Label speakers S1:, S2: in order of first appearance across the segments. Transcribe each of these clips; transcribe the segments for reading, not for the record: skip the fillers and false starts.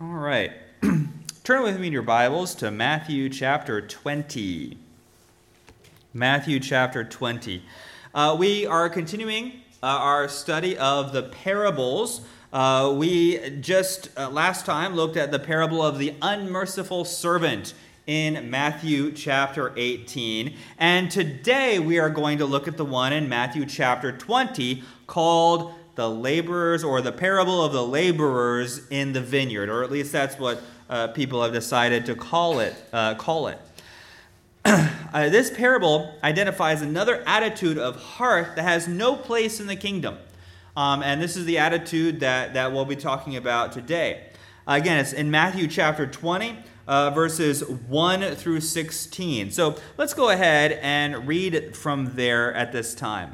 S1: All right. Turn with me in your Bibles to Matthew chapter 20. Matthew chapter 20. We are continuing our study of the parables. We just last time looked at the parable of the unmerciful servant in Matthew chapter 18. And today we are going to look at the one in Matthew chapter 20 called the laborers, or the parable of the laborers in the vineyard, or at least that's what people have decided to call it. This parable identifies another attitude of heart that has no place in the kingdom. And this is the attitude that we'll be talking about today. Again, it's in Matthew chapter 20, verses 1 through 16. So let's go ahead and read from there at this time.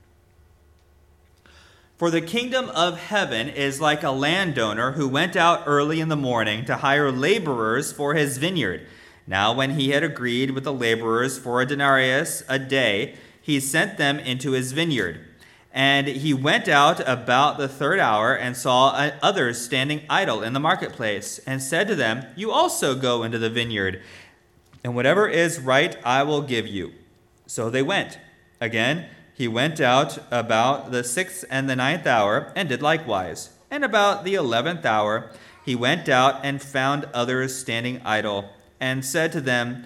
S1: For the kingdom of heaven is like a landowner who went out early in the morning to hire laborers for his vineyard. Now when he had agreed with the laborers for a denarius a day, he sent them into his vineyard. And he went out about the third hour and saw others standing idle in the marketplace, and said to them, "You also go into the vineyard, and whatever is right I will give you." So they went. Again, he went out about the 6th and the 9th hour, and did likewise. And about the 11th hour he went out and found others standing idle, and said to them,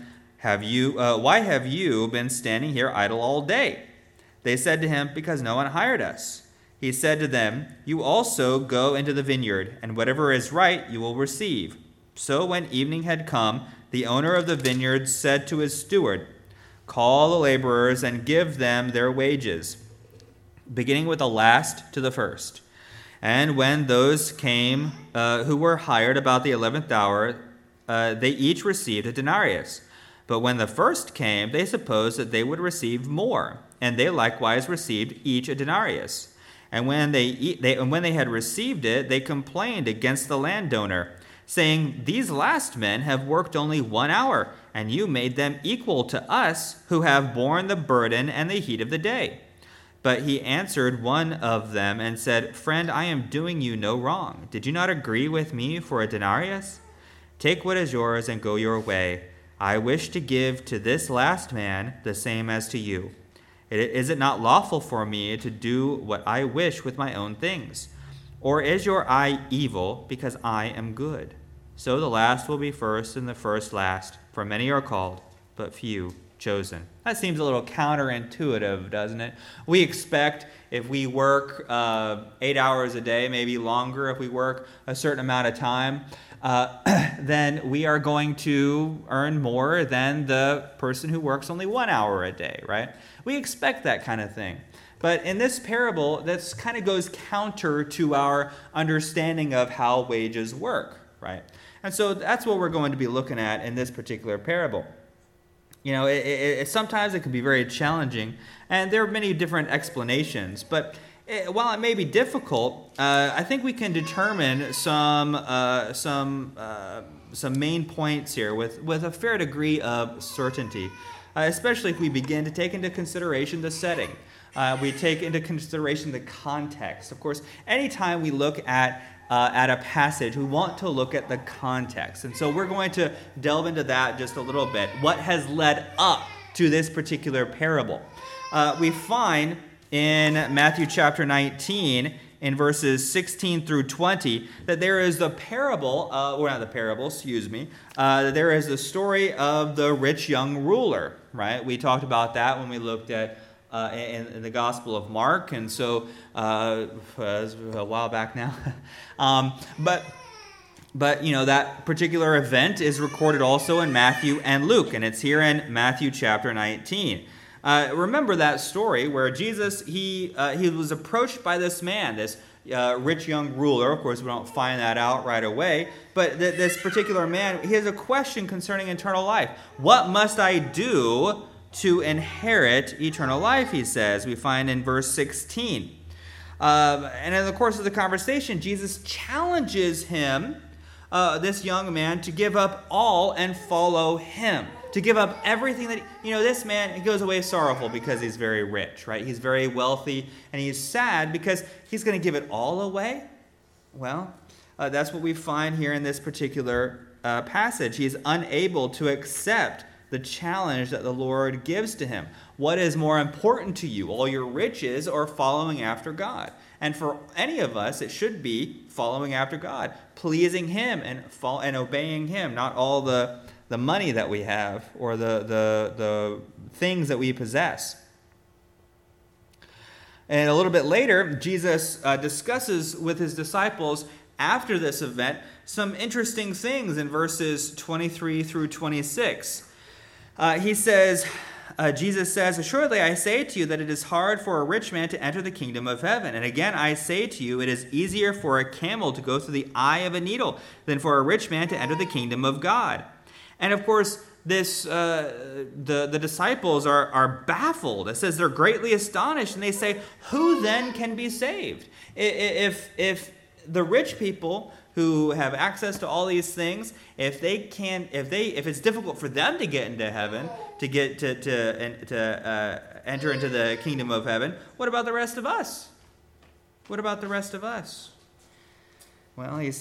S1: "Why have you been standing here idle all day?" They said to him, "Because no one hired us." He said to them, "You also go into the vineyard, and whatever is right you will receive." So when evening had come, the owner of the vineyard said to his steward, "Call the laborers and give them their wages, beginning with the last to the first." And when those came who were hired about the 11th hour, they each received a denarius. But when the first came, they supposed that they would receive more, and they likewise received each a denarius. And when they had received it, they complained against the landowner, saying, "These last men have worked only 1 hour, and you made them equal to us, who have borne the burden and the heat of the day." But he answered one of them and said, "Friend, I am doing you no wrong. Did you not agree with me for a denarius? Take what is yours and go your way. I wish to give to this last man the same as to you. Is it not lawful for me to do what I wish with my own things? Or is your eye evil because I am good? So the last will be first and the first last, for many are called, but few chosen." That seems a little counterintuitive, doesn't it? We expect if we work 8 hours a day, maybe longer, if we work a certain amount of time, then we are going to earn more than the person who works only 1 hour a day, right? We expect that kind of thing. But in this parable, this kind of goes counter to our understanding of how wages work, right? And so that's what we're going to be looking at in this particular parable. You know, sometimes it can be very challenging, and there are many different explanations. But while it may be difficult, I think we can determine some main points here with a fair degree of certainty, especially if we begin to take into consideration the setting. We take into consideration the context. Of course, anytime we look at a passage, we want to look at the context. And so we're going to delve into that just a little bit. What has led up to this particular parable? We find in Matthew chapter 19, in verses 16 through 20, that there is the parable, there is the story of the rich young ruler, right? We talked about that when we looked at in the Gospel of Mark, and so it was a while back now. But you know, that particular event is recorded also in Matthew and Luke, and it's here in Matthew chapter 19. Remember that story where Jesus, he was approached by this man, this rich young ruler. Of course, we don't find that out right away. But this particular man, he has a question concerning eternal life. What must I do to inherit eternal life, he says. We find in verse 16. And in the course of the conversation, Jesus challenges him, this young man, to give up all and follow him. To give up everything that, this man, he goes away sorrowful because he's very rich, right? He's very wealthy, and he's sad because he's going to give it all away. Well, That's what we find here in this particular passage. He is unable to accept the challenge that the Lord gives to him. What is more important to you, all your riches or following after God? And for any of us, it should be following after God, pleasing him and obeying him, not all the money that we have or the things that we possess. And a little bit later, Jesus discusses with his disciples after this event some interesting things in verses 23 through 26. Jesus says, "Assuredly I say to you that it is hard for a rich man to enter the kingdom of heaven. And again I say to you, it is easier for a camel to go through the eye of a needle than for a rich man to enter the kingdom of God." And of course, the disciples are baffled. It says they're greatly astonished, and they say, "Who then can be saved?" If the rich people who have access to all these things, if it's difficult for them to get into heaven, to enter into the kingdom of heaven, what about the rest of us? What about the rest of us? Well, Jesus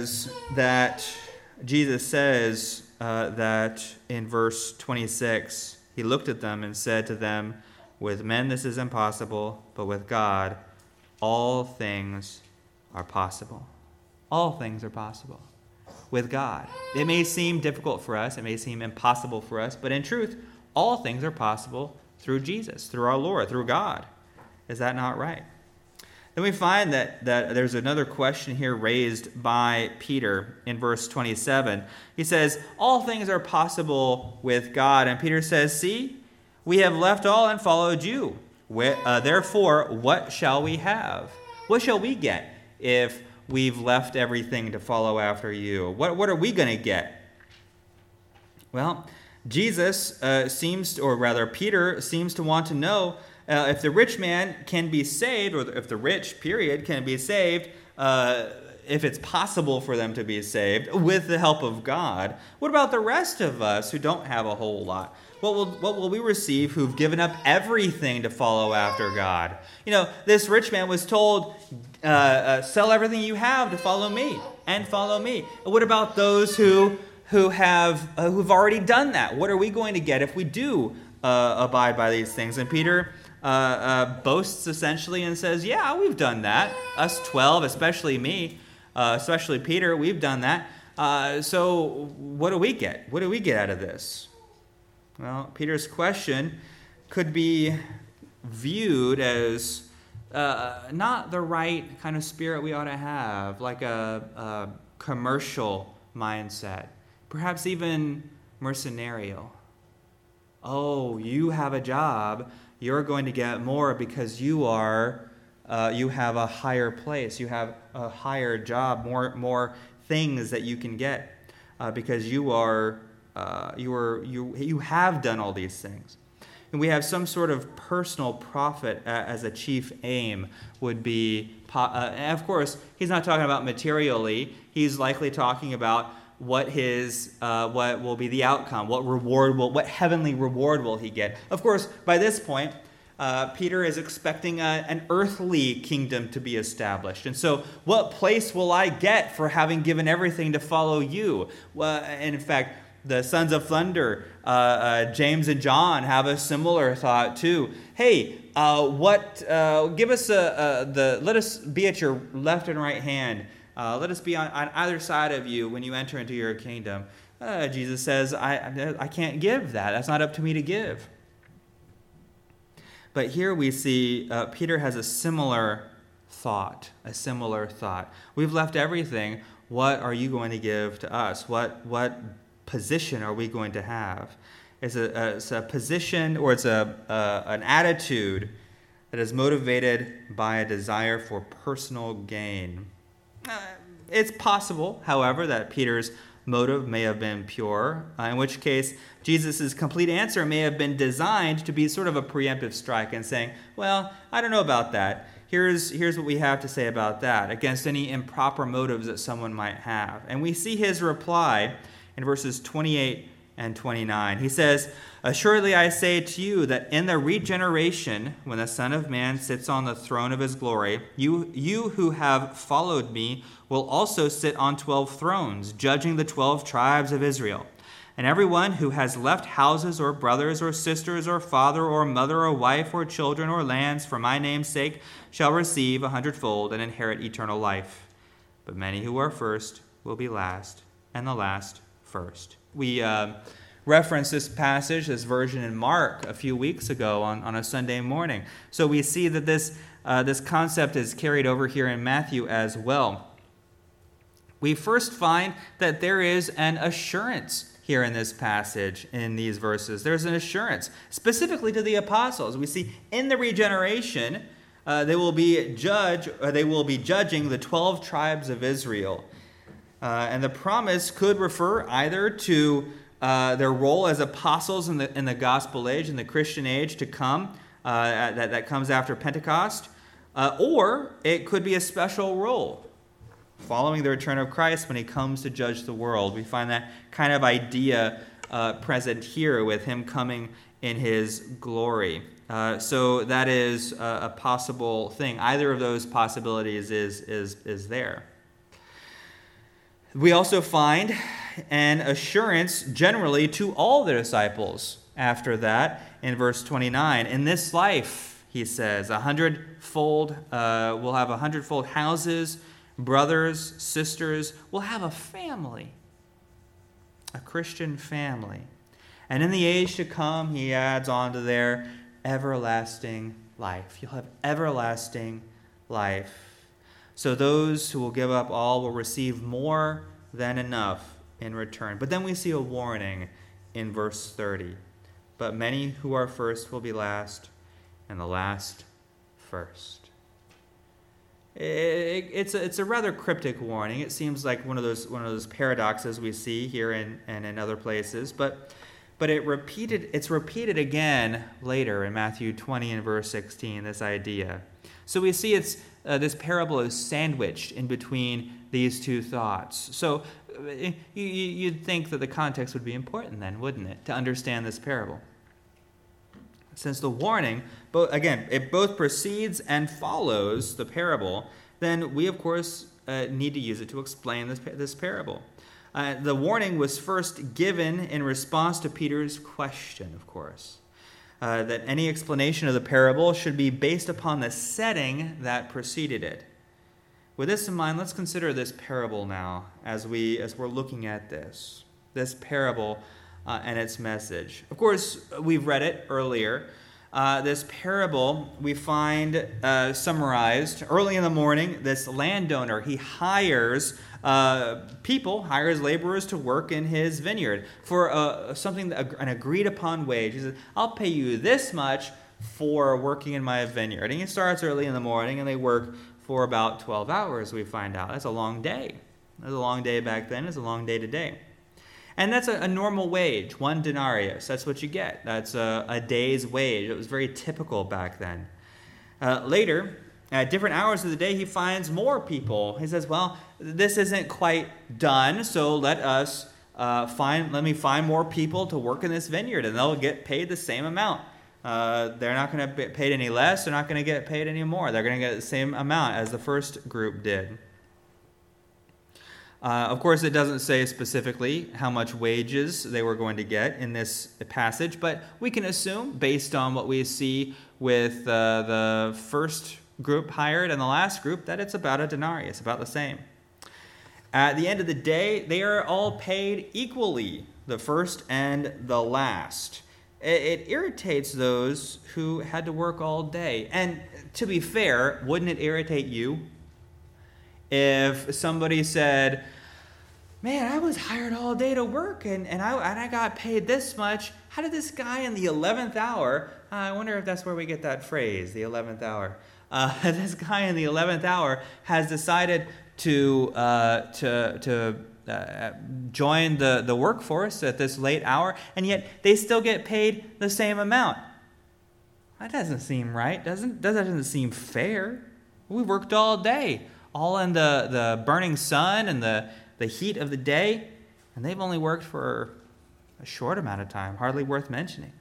S1: says that in verse 26, he looked at them and said to them, "With men this is impossible, but with God all things are possible." All things are possible with God. It may seem difficult for us, it may seem impossible for us, but in truth, all things are possible through Jesus, through our Lord, through God. Is that not right? Then we find that there's another question here raised by Peter in verse 27. He says, "All things are possible with God." And Peter says, "See, we have left all and followed you. Therefore, what shall we have? What shall we get if we've left everything to follow after you? What are we going to get?" Well, Peter seems to want to know if the rich man can be saved, or if the rich, period, can be saved, if it's possible for them to be saved with the help of God. What about the rest of us who don't have a whole lot? What will we receive who've given up everything to follow after God? This rich man was told, sell everything you have to follow me, and follow me. What about those who've already done that? What are we going to get if we do abide by these things? And Peter boasts essentially and says, "Yeah, we've done that. Us 12, especially me, especially Peter, we've done that. So what do we get? What do we get out of this?" Well, Peter's question could be viewed as not the right kind of spirit we ought to have, like a commercial mindset, perhaps even mercenarial. Oh, you have a job, you're going to get more because you have a higher place, you have a higher job, more things that you can get because you have done all these things. And we have some sort of personal profit as a chief aim would be. And of course, he's not talking about materially. He's likely talking about what will be the outcome, what heavenly reward will he get. Of course, by this point, Peter is expecting an earthly kingdom to be established. And so, what place will I get for having given everything to follow you? And in fact, the sons of thunder, James and John, have a similar thought too. Hey, give us let us be at your left and right hand. Let us be on either side of you when you enter into your kingdom. Jesus says, I can't give that. That's not up to me to give. But here we see Peter has a similar thought. We've left everything. What are you going to give to us? What position are we going to have? It's a position, or it's an attitude that is motivated by a desire for personal gain. It's possible, however, that Peter's motive may have been pure, in which case Jesus' complete answer may have been designed to be sort of a preemptive strike and saying, well, I don't know about that. Here's what we have to say about that, against any improper motives that someone might have. And we see his reply in verses 28 and 29. He says, "Assuredly I say to you that in the regeneration, when the Son of Man sits on the throne of his glory, you who have followed me will also sit on 12 thrones, judging the 12 tribes of Israel. And everyone who has left houses or brothers or sisters or father or mother or wife or children or lands for my name's sake shall receive 100-fold and inherit eternal life. But many who are first will be last, and the last first." We referenced this passage, this version in Mark a few weeks ago on a Sunday morning. So we see that this concept is carried over here in Matthew as well. We first find that there is an assurance here in this passage, in these verses. There's an assurance, specifically to the apostles. We see in the regeneration, they will be judging the 12 tribes of Israel. And the promise could refer either to their role as apostles in the gospel age, in the Christian age to come, that comes after Pentecost, or it could be a special role following the return of Christ when he comes to judge the world. We find that kind of idea present here with him coming in his glory. So that is a possible thing. Either of those possibilities is there. We also find an assurance generally to all the disciples after that in verse 29. In this life, he says, 100-fold, we'll have 100-fold houses, brothers, sisters. We'll have a family, a Christian family. And in the age to come, he adds on to their everlasting life. You'll have everlasting life. So those who will give up all will receive more than enough in return. But then we see a warning in verse 30. But many who are first will be last, and the last first. It's a rather cryptic warning. It seems like one of those paradoxes we see here and in other places. But it's repeated again later in Matthew 20 and verse 16, this idea. So we see this parable is sandwiched in between these two thoughts. So you'd think that the context would be important then, wouldn't it, to understand this parable? Since the warning, it both precedes and follows the parable, then we, of course, need to use it to explain this parable. The warning was first given in response to Peter's question, of course. That any explanation of the parable should be based upon the setting that preceded it. With this in mind, let's consider this parable now as we're looking at this parable and its message. Of course, we've read it earlier. This parable we find summarized early in the morning. This landowner, he hires laborers to work in his vineyard for an agreed upon wage. He says, "I'll pay you this much for working in my vineyard." And he starts early in the morning, and they work for about 12 hours, we find out. That's a long day. It was a long day back then. It's a long day today. And that's a normal wage, 1 denarius. That's what you get. That's a day's wage. It was very typical back then. Later, at different hours of the day, he finds more people. He says, "Well, this isn't quite done, so let me find more people to work in this vineyard, and they'll get paid the same amount. They're not going to get paid any less. They're not going to get paid any more. They're going to get the same amount as the first group did." Of course, it doesn't say specifically how much wages they were going to get in this passage, but we can assume, based on what we see with the first group hired and the last group, that it's about a denarius, about the same. At the end of the day, they are all paid equally, the first and the last. It irritates those who had to work all day. And to be fair, wouldn't it irritate you if somebody said, "Man, I was hired all day to work, and I got paid this much. How did this guy in the 11th hour," I wonder if that's where we get that phrase, the 11th hour. This guy in the 11th hour has decided to join the workforce at this late hour, and yet they still get paid the same amount. That doesn't seem right. That doesn't seem fair. We worked all day, all in the burning sun and the heat of the day, and they've only worked for A short amount of time, hardly worth mentioning.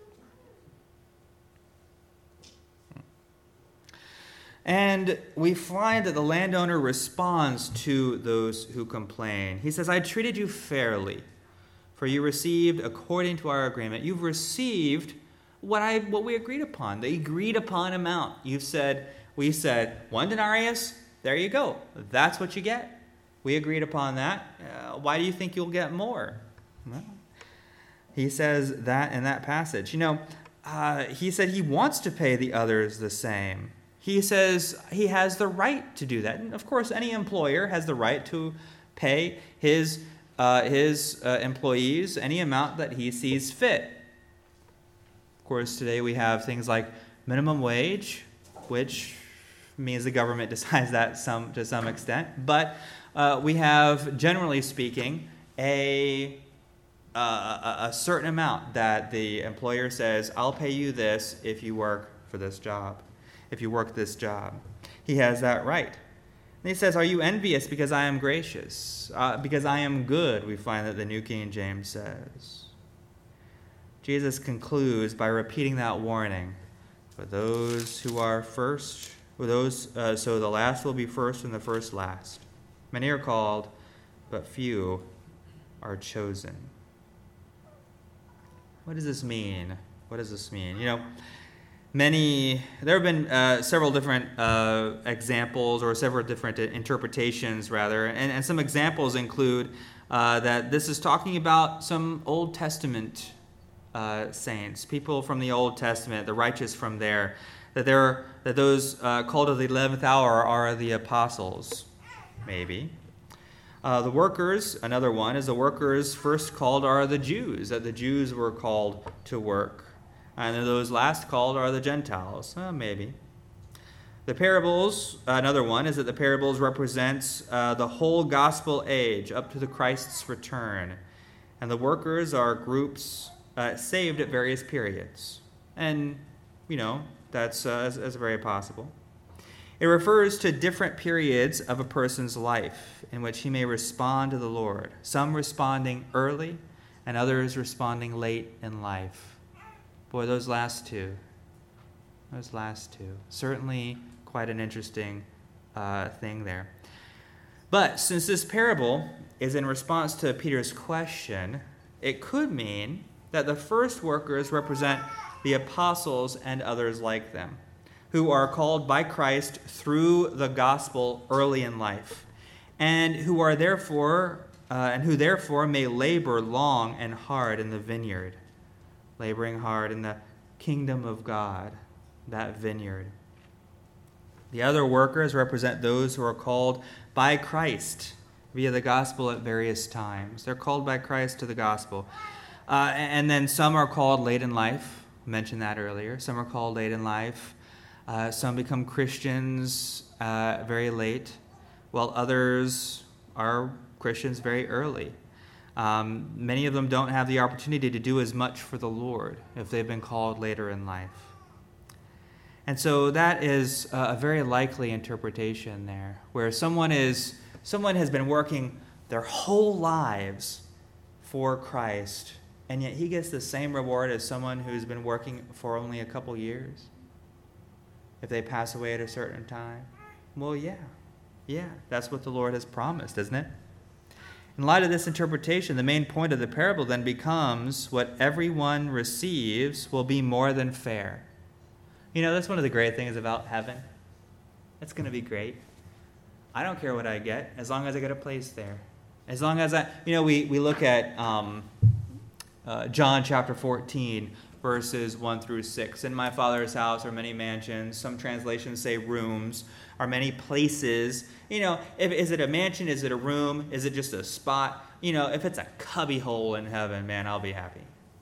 S1: And we find that the landowner responds to those who complain. He says, I treated you fairly, for you received according to our agreement. You've received what we agreed upon, the agreed upon amount. We said 1 denarius, there you go. That's what you get. We agreed upon that. Why do you think you'll get more? Well, he says that in that passage. He said he wants to pay the others the same. He says he has the right to do that. And of course, any employer has the right to pay his employees any amount that he sees fit. Of course, today we have things like minimum wage, which means the government decides that to some extent. But we have, generally speaking, a certain amount that the employer says, I'll pay you this if you work for this job. If you work this job. He has that right. And he says, are you envious because I am gracious? Because I am good, we find that the New King James says. Jesus concludes by repeating that warning. For those who are first, so the last will be first and the first last. Many are called, but few are chosen. What does this mean? What does this mean? There have been several different examples, or several different interpretations, rather. And some examples include that this is talking about some Old Testament saints, people from the Old Testament, the righteous from there, that those called of the 11th hour are the apostles, maybe. The workers, another one, is the workers first called are the Jews, that the Jews were called to work. And those last called are the Gentiles. Maybe. The parables, another one, is that the parables represents the whole gospel age up to the Christ's return. And the workers are groups saved at various periods. And, that's very possible. It refers to different periods of a person's life in which he may respond to the Lord. Some responding early and others responding late in life. Boy, those last two. Certainly quite an interesting thing there. But since this parable is in response to Peter's question, it could mean that the first workers represent the apostles and others like them, who are called by Christ through the gospel early in life, and who therefore may labor long and hard in the vineyard. Laboring hard in the kingdom of God, that vineyard. The other workers represent those who are called by Christ via the gospel at various times. They're called by Christ to the gospel. And then some are called late in life. I mentioned that earlier. Some are called late in life. Some become Christians very late, while others are Christians very early. Many of them don't have the opportunity to do as much for the Lord if they've been called later in life. And so that is a very likely interpretation there, where someone has been working their whole lives for Christ, and yet he gets the same reward as someone who's been working for only a couple years if they pass away at a certain time. Well, yeah, that's what the Lord has promised, isn't it? In light of this interpretation, the main point of the parable then becomes what everyone receives will be more than fair. That's one of the great things about heaven. It's going to be great. I don't care what I get, as long as I get a place there. As long as we look at John chapter 14, verses 1 through 6. In my Father's house are many mansions. Some translations say rooms, are many places. Is it a mansion? Is it a room? Is it just a spot? If it's a cubby hole in heaven, man, I'll be happy.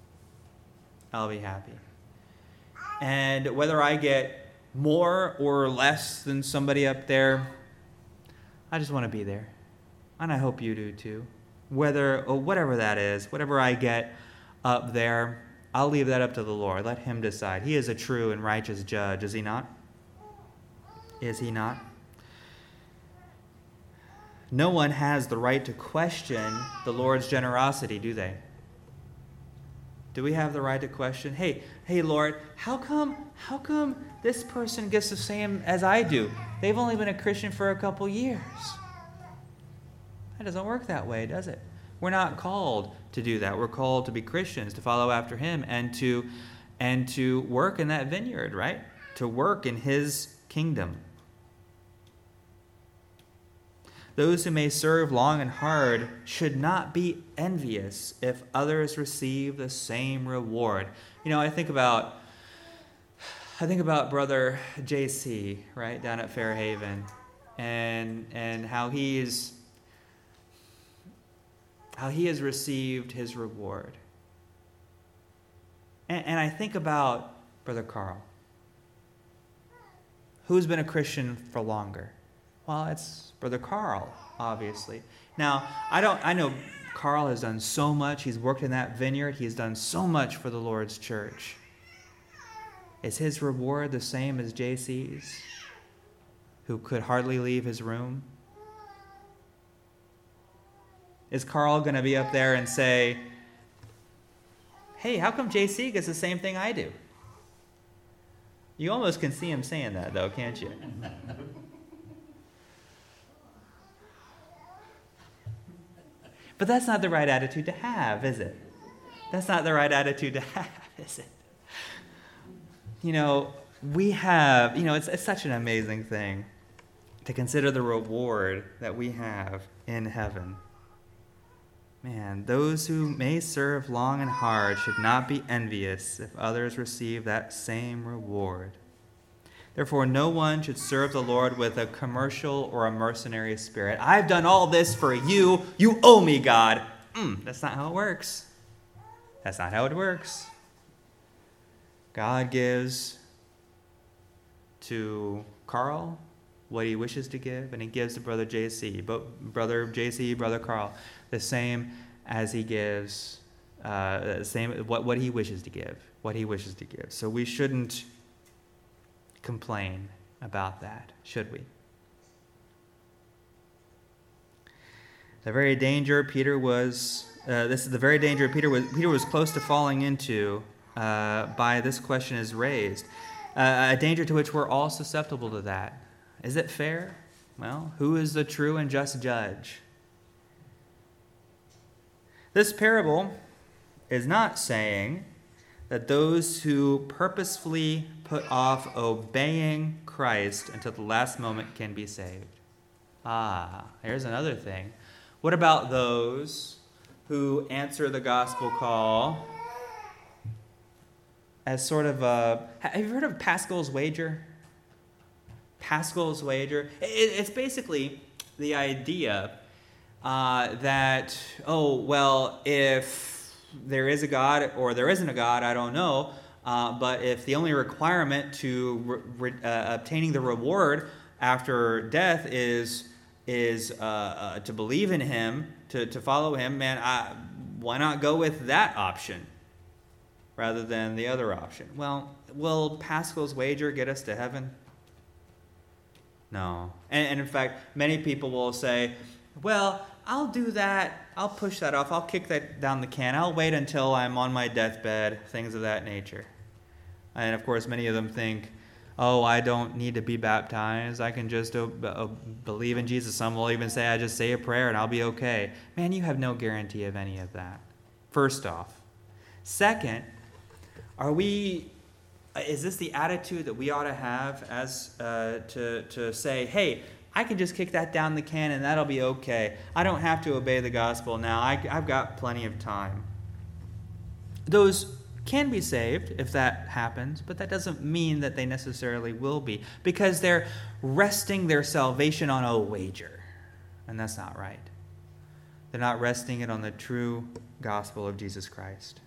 S1: And whether I get more or less than somebody up there, I just want to be there. And I hope you do too. Whatever that is, whatever I get up there, I'll leave that up to the Lord. Let him decide. He is a true and righteous judge, is he not? Is he not? No one has the right to question the Lord's generosity, do they? Do we have the right to question, hey, Lord, how come this person gets the same as I do? They've only been a Christian for a couple years. That doesn't work that way, does it? We're not called to do that. We're called to be Christians, to follow after him, and to work in that vineyard, right? To work in his kingdom. Those who may serve long and hard should not be envious if others receive the same reward. I think about Brother JC, right, down at Fairhaven, and how he has received his reward. And I think about Brother Carl, who's been a Christian for longer. Well, it's Brother Carl, obviously. Now, I know Carl has done so much. He's worked in that vineyard. He's done so much for the Lord's church. Is his reward the same as JC's, who could hardly leave his room? Is Carl going to be up there and say, hey, how come JC gets the same thing I do? You almost can see him saying that, though, can't you? But that's not the right attitude to have, is it? That's not the right attitude to have, is it? We have, it's such an amazing thing to consider the reward that we have in heaven. Man, those who may serve long and hard should not be envious if others receive that same reward. Therefore, no one should serve the Lord with a commercial or a mercenary spirit. I've done all this for you. You owe me, God. That's not how it works. That's not how it works. God gives to Carl what he wishes to give, and he gives to Brother JC. Brother JC, Brother Carl, the same as he gives, what he wishes to give. What he wishes to give. So we shouldn't complain about that, should we? The very danger Peter was close to falling into by this question is raised. A danger to which we're all susceptible to that. Is it fair? Well, who is the true and just judge? This parable is not saying that those who purposefully put off obeying Christ until the last moment can be saved. Here's another thing. What about those who answer the gospel call as sort of a... Have you heard of Pascal's wager? Pascal's wager? It's basically the idea that, if there is a God or there isn't a God, I don't know. But if the only requirement to obtaining the reward after death is to believe in him, to follow him, why not go with that option rather than the other option? Well, will Pascal's wager get us to heaven? No. And in fact, many people will say, well, I'll do that. I'll push that off. I'll kick that down the can. I'll wait until I'm on my deathbed, things of that nature. And of course, many of them think, I don't need to be baptized. I can just believe in Jesus. Some will even say, I just say a prayer and I'll be okay. Man, you have no guarantee of any of that, first off. Second, is this the attitude that we ought to have as to say, hey, I can just kick that down the can and that'll be okay. I don't have to obey the gospel now. I've got plenty of time. Those can be saved if that happens, but that doesn't mean that they necessarily will be, because they're resting their salvation on a wager. And that's not right. They're not resting it on the true gospel of Jesus Christ.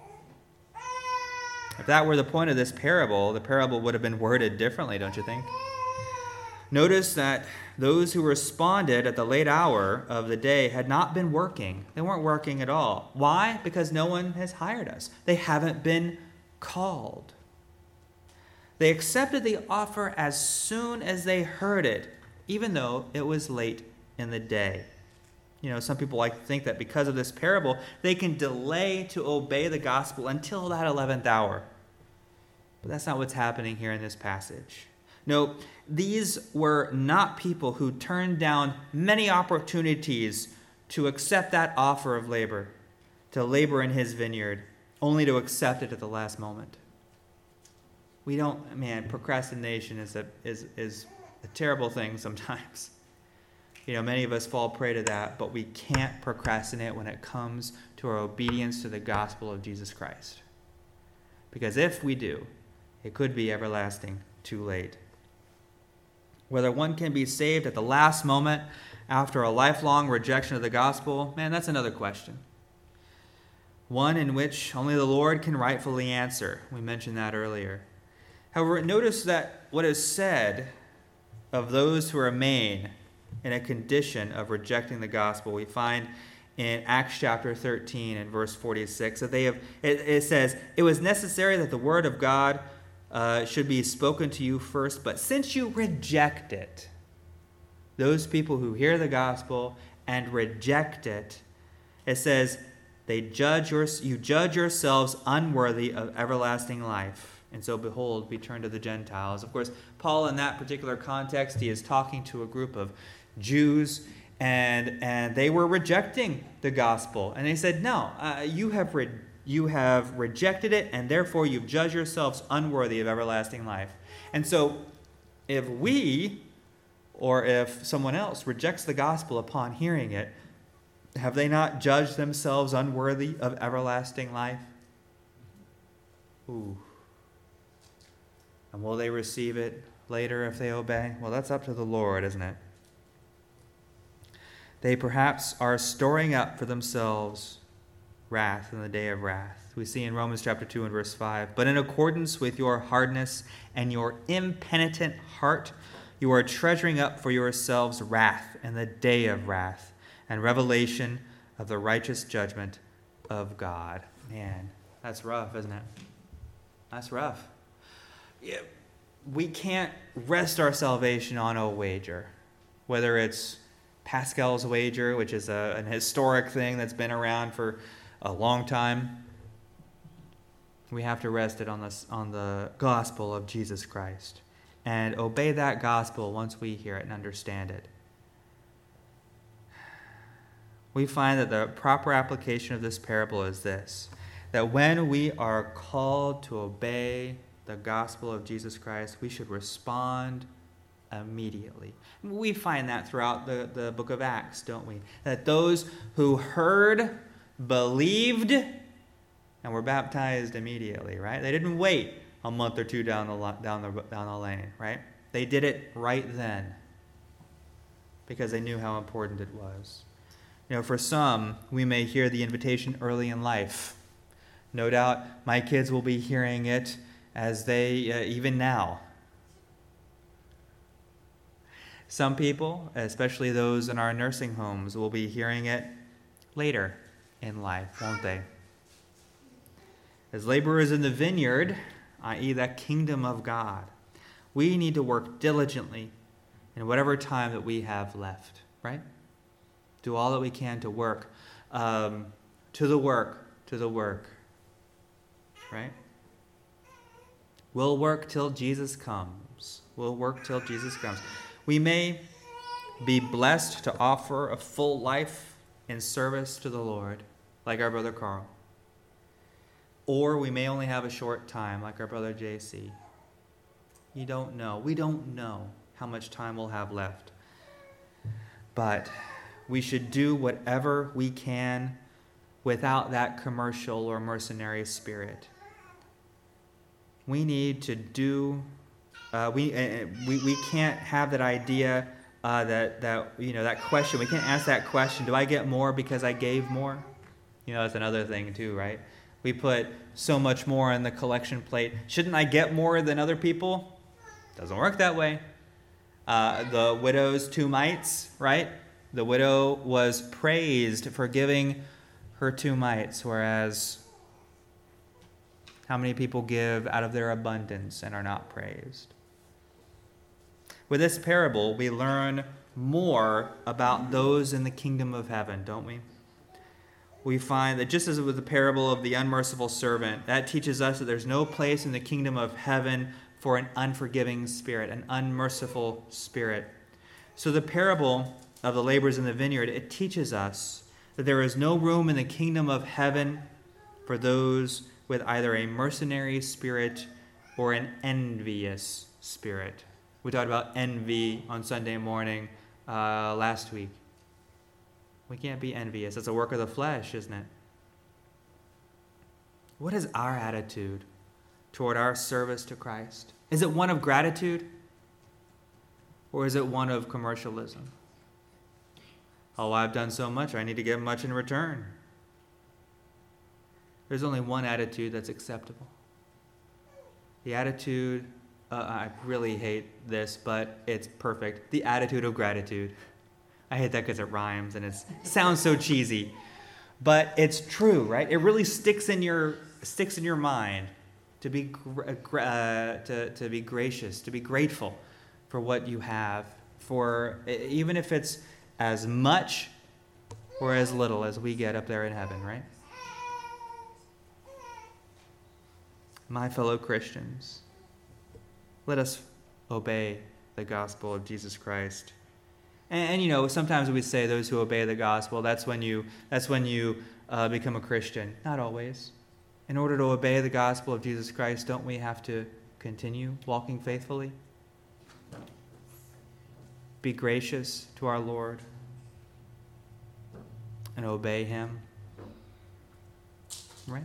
S1: If that were the point of this parable, the parable would have been worded differently, don't you think? Notice that those who responded at the late hour of the day had not been working. They weren't working at all. Why? Because no one has hired us. They haven't been called. They accepted the offer as soon as they heard it, even though it was late in the day. Some people like to think that because of this parable, they can delay to obey the gospel until that 11th hour. But that's not what's happening here in this passage. No, these were not people who turned down many opportunities to accept that offer of labor, to labor in his vineyard, only to accept it at the last moment. Procrastination is a terrible thing sometimes. Many of us fall prey to that, but we can't procrastinate when it comes to our obedience to the gospel of Jesus Christ. Because if we do, it could be everlasting too late. Whether one can be saved at the last moment after a lifelong rejection of the gospel, that's another question. One in which only the Lord can rightfully answer. We mentioned that earlier. However, notice that what is said of those who remain in a condition of rejecting the gospel, we find in Acts chapter 13 and verse 46 that it says, "It was necessary that the word of God should be spoken to you first, but since you reject it," those people who hear the gospel and reject it, it says, you judge yourselves unworthy of everlasting life. And so, behold, we turn to the Gentiles. Of course, Paul, in that particular context, he is talking to a group of Jews, and they were rejecting the gospel. And they said, no, you have rejected it, and therefore you've judged yourselves unworthy of everlasting life. And so, if we, or if someone else rejects the gospel upon hearing it, have they not judged themselves unworthy of everlasting life? Ooh. And will they receive it later if they obey? Well, that's up to the Lord, isn't it? They perhaps are storing up for themselves wrath in the day of wrath. We see in Romans chapter 2 and verse 5, "But in accordance with your hardness and your impenitent heart, you are treasuring up for yourselves wrath in the day of wrath and revelation of the righteous judgment of God." Man, that's rough, isn't it? That's rough. Yeah, we can't rest our salvation on a wager, whether it's Pascal's wager, which is an historic thing that's been around for a long time. We have to rest it on the gospel of Jesus Christ and obey that gospel once we hear it and understand it. We find that the proper application of this parable is this, that when we are called to obey the gospel of Jesus Christ, we should respond immediately. We find that throughout the book of Acts, don't we? That those who heard, believed, and were baptized immediately, right? They didn't wait a month or two down the lane, right? They did it right then because they knew how important it was. For some, we may hear the invitation early in life. No doubt my kids will be hearing it as they, even now. Some people, especially those in our nursing homes, will be hearing it later in life, won't they? As laborers in the vineyard, i.e. that kingdom of God, we need to work diligently in whatever time that we have left, right? Do all that we can to work, to the work, right? We'll work till Jesus comes. We may be blessed to offer a full life in service to the Lord, like our brother Carl. Or we may only have a short time, like our brother JC. You don't know. We don't know how much time we'll have left. But we should do whatever we can without that commercial or mercenary spirit. We need to do. We can't have that idea that question. We can't ask that question. Do I get more because I gave more? That's another thing too, right? We put so much more in the collection plate. Shouldn't I get more than other people? Doesn't work that way. The widow's 2 mites, right? The widow was praised for giving her 2 mites, whereas how many people give out of their abundance and are not praised? With this parable, we learn more about those in the kingdom of heaven, don't we? We find that just as with the parable of the unmerciful servant, that teaches us that there's no place in the kingdom of heaven for an unforgiving spirit, an unmerciful spirit. So the parable of the laborers in the vineyard, it teaches us that there is no room in the kingdom of heaven for those with either a mercenary spirit or an envious spirit. We talked about envy on Sunday morning last week. We can't be envious. It's a work of the flesh, isn't it? What is our attitude toward our service to Christ? Is it one of gratitude? Or is it one of commercialism? Oh, I've done so much, I need to give much in return. There's only one attitude that's acceptable. The attitude, I really hate this, but it's perfect. The attitude of gratitude. I hate that because it rhymes and it sounds so cheesy. But it's true, right? It really sticks in your mind to be to be gracious, to be grateful for what you have, for even if it's as much or as little as we get up there in heaven, right? My fellow Christians, let us obey the gospel of Jesus Christ. And you know, sometimes we say those who obey the gospel, that's when you become a Christian. Not always. In order to obey the gospel of Jesus Christ, don't we have to continue walking faithfully? Be gracious to our Lord and obey him. Right?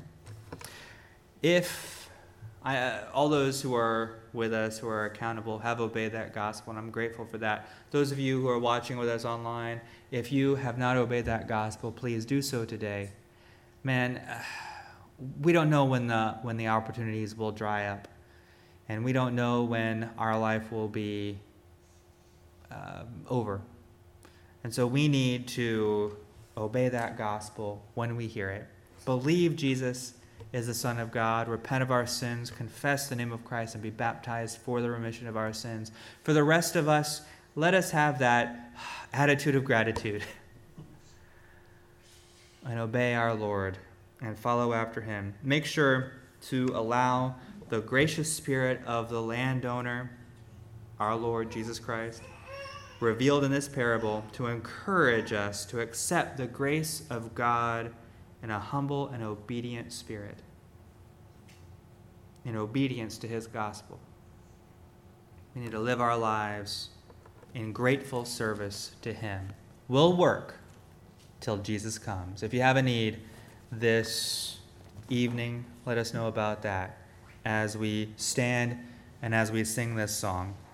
S1: If all those who are with us, who are accountable, have obeyed that gospel, and I'm grateful for that. Those of you who are watching with us online, if you have not obeyed that gospel, please do so today. Man, we don't know when the opportunities will dry up, and we don't know when our life will be over. And so we need to obey that gospel when we hear it. Believe Jesus is the Son of God, repent of our sins, confess the name of Christ, and be baptized for the remission of our sins. For the rest of us, let us have that attitude of gratitude and obey our Lord and follow after him. Make sure to allow the gracious spirit of the landowner, our Lord Jesus Christ, revealed in this parable, to encourage us to accept the grace of God in a humble and obedient spirit, in obedience to his gospel. We need to live our lives in grateful service to him. We'll work till Jesus comes. If you have a need this evening, let us know about that as we stand and as we sing this song.